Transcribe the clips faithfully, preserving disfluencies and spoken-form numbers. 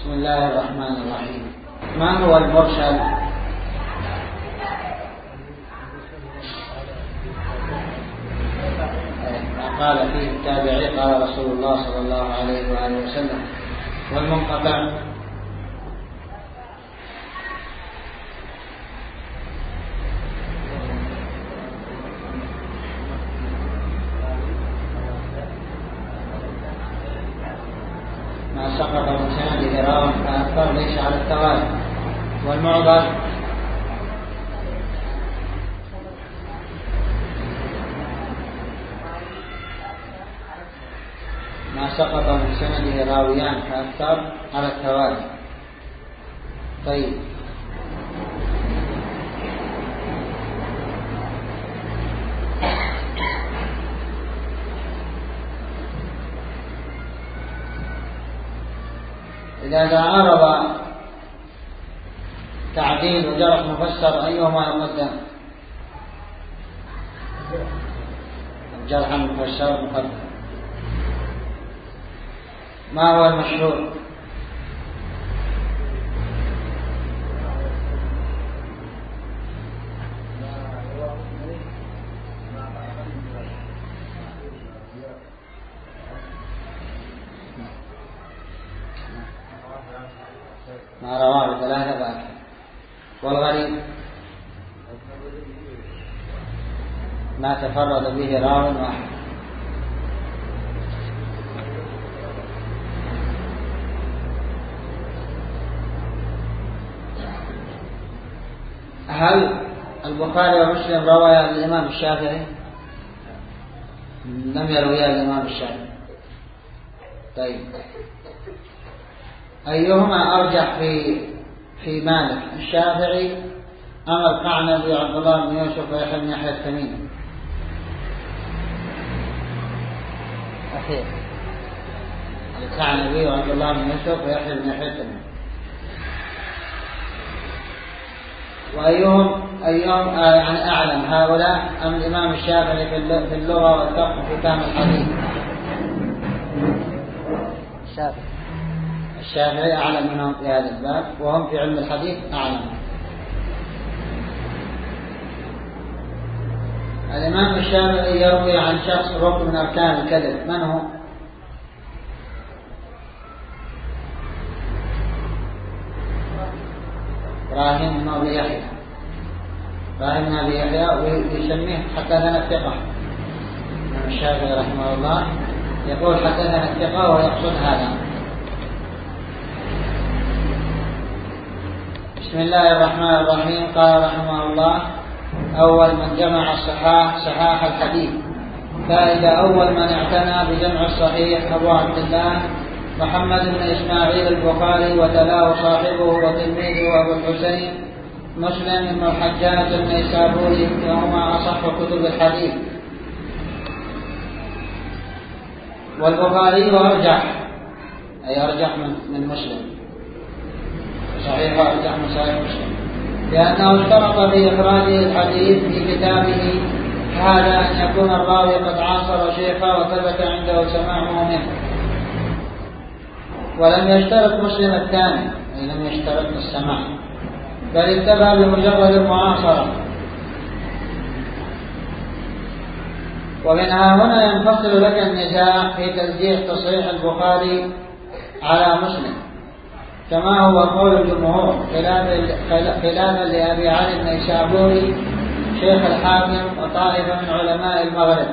بسم الله الرحمن الرحيم. ما هو المرسل؟ ما قال فيه التابعي قال رسول الله صلى الله عليه وآله وسلم. والمنقطع ما سقط من سند راو فأكثر ليس على التوالي. والمعضل ما سقط من سنده راويان فأكثر على التوالي. طيب، إذا تعارض تعديل وجرح مفسر أيهما يقدم؟ الجرح المفسر مقدم. ما هو المشهور؟ ما رواه ثلاثة باكر. والغريب ما تفرد به راو واحد. هل البخاري ومسلم روى الإمام الشافعي؟ لم يروي الإمام الشافعي. طيب، أيهما أرجح في في مالك، الشافعي أم القعنبي عبد الله بن يوسف ويحيى بن يحيى التميمي؟ أخير القعنبي وعبد الله بن يوسف ويحيى بن يحيى التميمي. وأيهم أيهم يعني أعلم، هؤلاء أم الإمام الشافعي في اللغة والفقه في فهم الحديث؟ الشافعي الشافعي أعلم منهم في هذا الباب، وهم في علم الحديث أعلم. الإمام الشافعي يروي عن شخص ركن من أركان الكذب، من هو؟ إبراهيم بن أبي يحيى. إبراهيم بن أبي يحيى ويسميه حدثنا الثقة. الإمام الشافعي رحمه الله يقول حدثنا الثقة ويقصد هذا. بسم الله الرحمن الرحيم. قال رحمه الله: أول من جمع الصحاح صحاح الحديث. فإذا أول من اعتنى بجمع الصحيح أبو عبد الله محمد بن إسماعيل البخاري، وتلاه صاحبه وتلميذه أبو الحسين مسلم بن الحجاج النيسابوري، وهما أصح كتب الحديث. والبخاري أرجح، أي أرجح من مسلم، صحيح أرجح من صحيح مسلم، لأنه اشترط في إخراجه الحديث في كتابه هذا أن يكون الراوي قد عاصر شيخا وثبت عنده سماعه منه. ولم يشترط مسلم الثاني، أي لم يشترط السماع، بل اتبع بمجرد المعاصرة. ومنها هنا ينفصل لك النزاع في ترجيح تصحيح البخاري على مسلم، كما هو قول الجمهور، خلافا لأبي علي النيسابوري شيخ الحاكم وطائفة من علماء المغرب.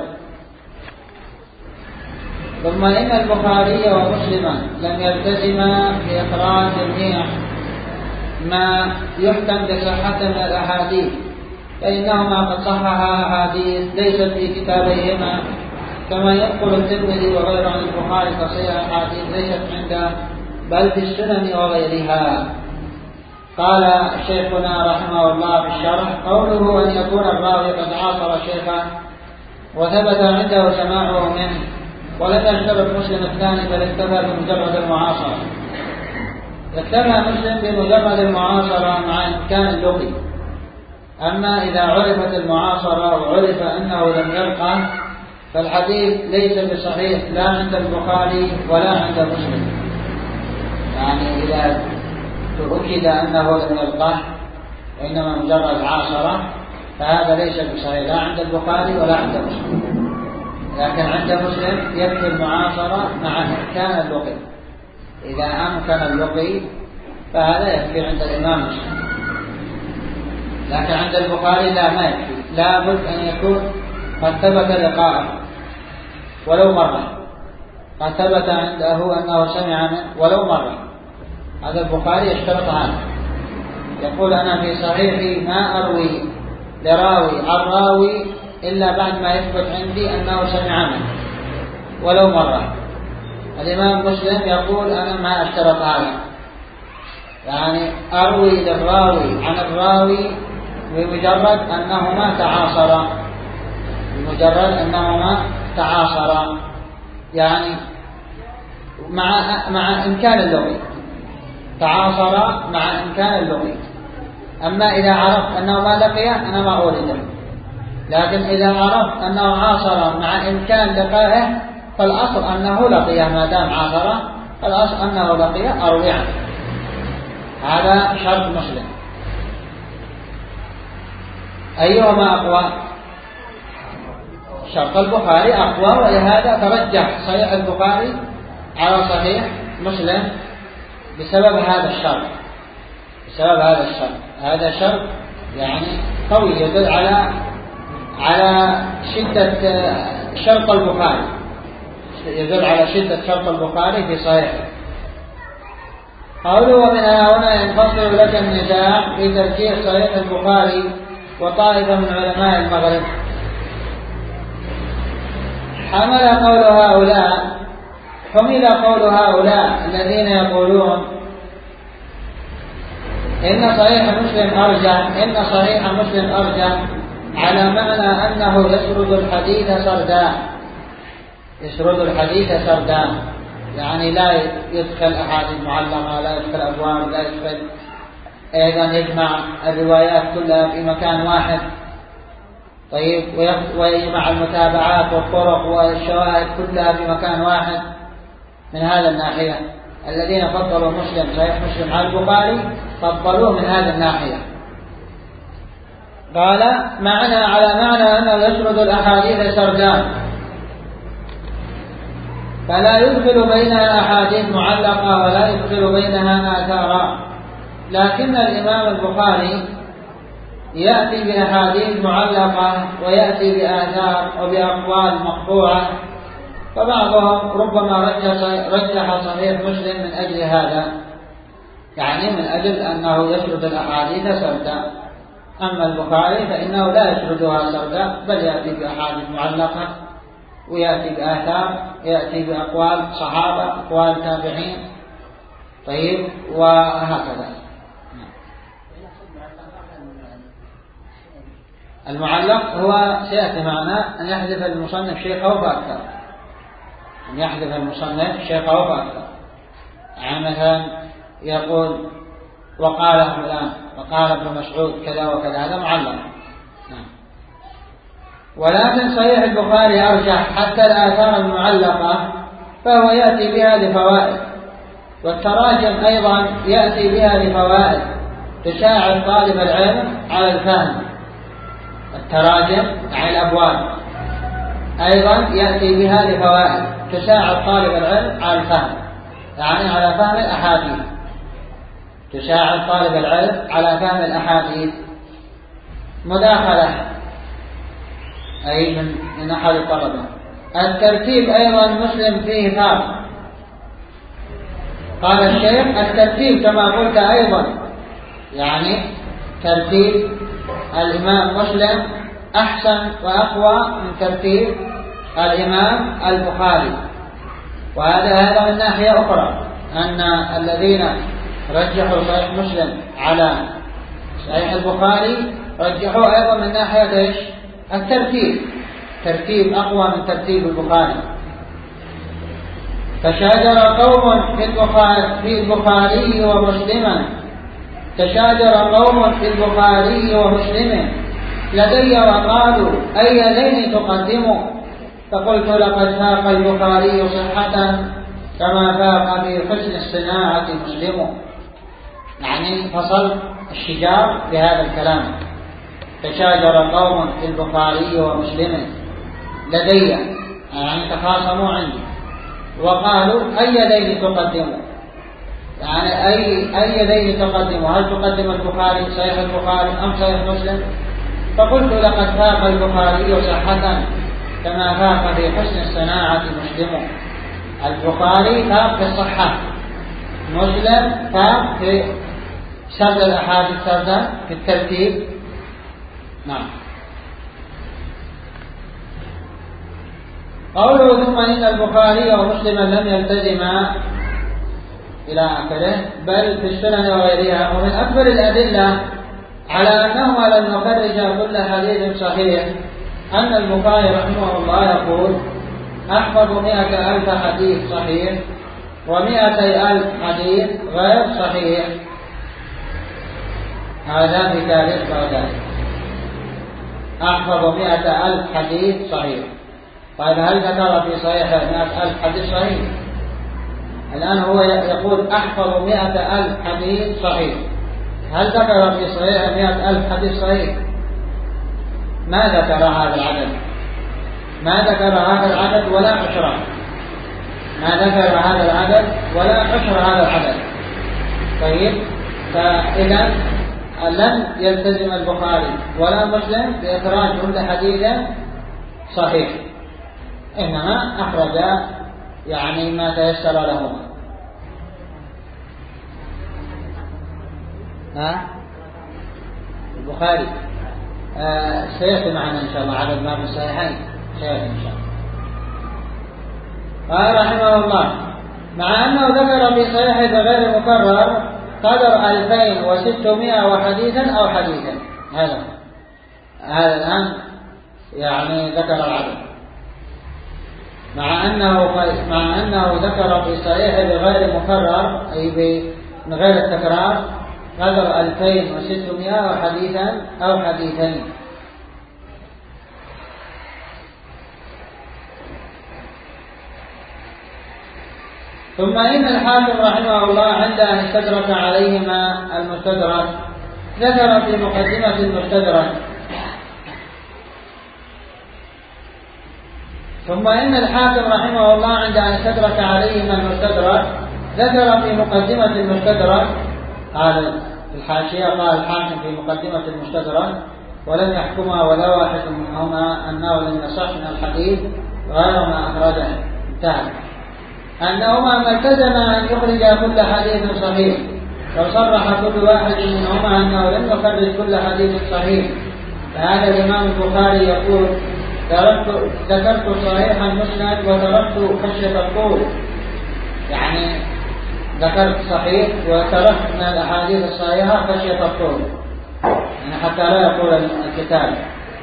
ثم إن البخاري ومسلما لم يلتزما بإخراج جميع ما يحكم بصحته من الأحاديث، فإنهما قد صححا أحاديث ليست في كتابيهما، كما ينقل الترمذي وغيره عن البخاري تصحيح أحاديث ليست عنده بل في السنن وغيرها. قال شيخنا رحمه الله في الشرح: قوله أن يكون الراوي قد عاصر شيخا وثبت عنده سماعه منه، ولم يشترط مسلم الثاني بل اكتفى بمجرد المعاصرة. اكتفى مسلم بمجرد المعاصرة مع إمكان اللقي. أما إذا عرفت المعاصرة وعرف أنه لم يلقى فالحديث ليس بصحيح لا عند البخاري ولا عند مسلم، يعني إذا تؤكد أنه لم يلقاه وإنما مجرد عاصرة فهذا ليس بصحيح لا عند البخاري ولا عند مسلم، لكن عند مسلم يكفي المعاصرة مع إمكان اللقي. إذا أمكن اللقي فهذا يكفي عند الإمام مسلم، لكن عند البخاري لا ما يكفي، لا بد أن يكون قد ثبت لقاءه ولو مرة، قد ثبت عنده أنه سمع منه ولو مرة. هذا البخاري يشترط هذا، يقول أنا في صحيحي ما أروي لراوي عن راوي إلا بعد ما يثبت عندي أنه سمع منه ولو مرة. الإمام مسلم يقول أنا ما اشترط هذا، يعني أروي للراوي عن الراوي بمجرد أنهما تعاصرا، بمجرد أنهما تعاصرا يعني مع مع إمكان اللغي، تعاصرا مع إمكان اللغي. أما إذا عرفت أنه ما لقيه أنا ما أورده، لكن إذا عرفت أنه عاصر مع إمكان لقائه فالأصل أنه لقيه، ما دام عاصر فالأصل أنه لقيه أروي عنه. هذا شرط مسلم. أيهما أقوى؟ شرط البخاري أقوى، ولهذا ترجح صحيح البخاري على صحيح مسلم بسبب هذا الشرط، بسبب هذا الشرط. هذا شرط يعني قوي يدل على على شدة شرط البخاري، يدل على شدة شرط البخاري في صحيحه. قوله ومن هنا ينفصل لك النزاع في ترجيح صحيح البخاري وطائفة من علماء المغرب. حمل قول هؤلاء حمل قول هؤلاء الذين يقولون إن صحيح مسلم أرجح إن صحيح مسلم أرجح على معنى أنه يسرد الحديث سردا، يسرد الحديث سردا يعني لا يدخل أحاديث معلقة، لا يدخل أبواب، لا يدخل أيضا يجمع الروايات كلها في مكان واحد. طيب ويجمع المتابعات والطرق والشواهد كلها في مكان واحد. من هذا الناحية الذين فضلوا مسلم صحيح مسلم على البخاري فضلوه من هذه الناحية. قال معنى على معنى أنه يسرد الأحاديث سردان، فلا يدخل بينها أحاديث معلقة ولا يدخل بينها آثارا، لكن الإمام البخاري يأتي بأحاديث معلقة ويأتي بآثار وبأقوال مقطوعة، فبعضهم ربما رجح صحيح مسلم من أجل هذا، يعني من أجل أنه يسرد الأحاديث سردا. أما البخاري فإنه لا يسردها سردا، بل يأتي بأحاديث معلقة ويأتي بآثار، يأتي بأقوال صحابة، أقوال تابعين، طيب وهكذا. المعلق هو سيأتي معنا أن يحذف المصنف شيخه فأكثر، أن يحذف المصنف شيخه فأكثر. يعني مثلا يقول وقال فلان وقال ابن مسعود كذا وكذا، هذا معلق. ولكن صحيح البخاري أرجح حتى الآثار المعلقة فهو يأتي بها لفوائد، والتراجم أيضا يأتي بها لفوائد تساعد طالب العلم على الفهم. التراجم يعني الأبواب أيضا يأتي بها لفوائد تساعد طالب العلم على الفهم، يعني على فهم الأحاديث، تساعد طالب العلم على فهم الأحاديث. مداخلة أي من من أحد الطلبة. الترتيب أيضا مسلم فيه فرق. قال الشيخ الترتيب كما قلت أيضا، يعني ترتيب الإمام مسلم أحسن وأقوى من ترتيب الإمام البخاري. وهذا هذا من ناحية أخرى، أن الذين رجحوا صحيح مسلم على صحيح البخاري رجحوا أيضا من ناحية إيش؟ الترتيب، ترتيب أقوى من ترتيب البخاري. فشاجر قوم في البخاري في البخاري ومسلما تشاجر قوم في البخاري ومسلم لدي وقالوا أي ذين تقدموا، فقلت لقد ساق البخاري صحة كما فاق في حسن الصناعة مسلم. يعني فصل الشجار بهذا الكلام: تشاجر قوم في البخاري ومسلم لدي، يعني تخاصموا عندي، وقالوا أي يدين تقدموا، يعني أي أي يدين تقدموا، هل تقدم البخاري صحيح البخاري أم صحيح مسلم؟ فقلت: لقد فاق البخاري صحة كما فاق في حسن الصناعة مسلم. البخاري فاق في الصحة، مسلم فاق في سرد الأحاديث سردا في الترتيب. نعم. قوله: ثم إن البخاري ومسلما لم يلتزما إلى آخره، بل في السنن وغيرها. ومن أكبر الأدلة على أنهما لم يخرجا كل حديث صحيح أن البخاري رحمه الله يقول: أحفظ مئة ألف حديث صحيح ومئتي ألف حديث غير صحيح. هذا في تاريخ بغداد: أحفظ مئة ألف حديث صحيح. طيب هل ذكر في صحيح مئة ألف حديث صحيح؟ الآن هو يقول أحفظ مئة ألف حديث صحيح، هل ذكر في صحيح مئة ألف حديث صحيح؟ ما ذكر هذا العدد، ما ذكر هذا العدد ولا عشرة، ما ذكر هذا العدد ولا عشر هذا العدد. طيب، فإذا لم يلتزم البخاري ولا مسلم بإخراج كل حديث صحيح، إنما أخرج يعني ما تيسر لهما. ها؟ البخاري آه سيأتي معنا إن شاء الله عدد ما في الصحيحين، سيأتي إن شاء الله. قال رحمه الله: مع أنه ذكر في صحيحه بغير مكرر قدر ألفين وستمائة وحديثا أو حديثا. هذا هذا الآن يعني ذكر العدد، مع أنه مع أنه ذكر في صحيحه بغير مكرر أي من غير التكرار قدر ألفين وستمائة حديثا أو حديثين. ثم إن الحاكم رحمه الله عند أن استدرك عليهما المستدرك ذكر في مقدمة المستدرك ثم إن الحاكم رحمه الله عند أن استدرك عليهما المستدرك ذكر في مقدمة المستدرك، قال في الحاشية قال الحاكم في مقدمة المستدرك: ولم يحكمها ولا واحد منهما أنه لم يصح من الحديث غير ما أخرجه. انتهى. أنهما ما التزما أن يخرج كل حديث صحيح، لو صرح كل واحد منهما أنه لم يخرج كل حديث صحيح، فهذا الإمام البخاري يقول: ذكرت صحيحا مسند وتركت خشية الطول، يعني ذكرت صحيح وتركت من الأحاديث الصحيحة خشية الطول، يعني حتى لا يقول الكتاب.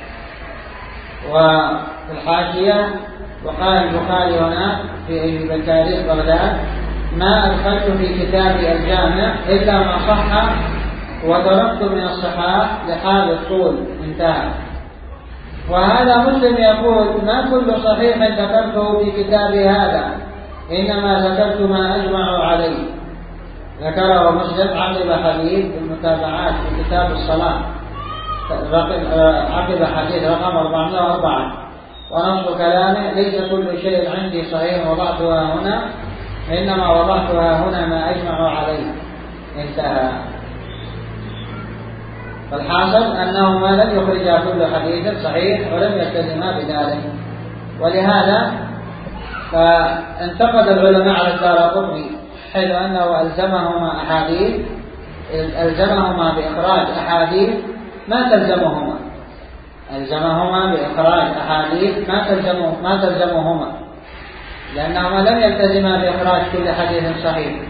وفي الحاشية: وقال البخاري هنا في تاريخ بغداد: ما أدخلت في كتابي الجامع إلا ما صح وتركت من الصحاح لحال الطول. انتهى. وهذا مسلم يقول: ما كل صحيح ذكرته في كتابي هذا، إنما ذكرت ما أجمع عليه. ذكره مسلم عقب حديث المتابعات في كتاب الصلاة، عقب حديث رقم أربعمائة وأربعة، ونص كلامه: ليس كل شيء عندي صحيح وضعتها هنا، إنما وضعتها هنا ما أجمع عليه. انتهى. فالحاصل أنهما لم يخرجا كل حديث صحيح ولم يلتزما بذلك. ولهذا فانتقد العلماء على الدارقطني حيث أنه ألزمهما أحاديث ألزمهما بإخراج أحاديث ما تلزمهما ألزمهما بإخراج أحاديث ما تلزمه ما تلزمهما لأنهما لم يلتزما بإخراج كل حديث صحيح.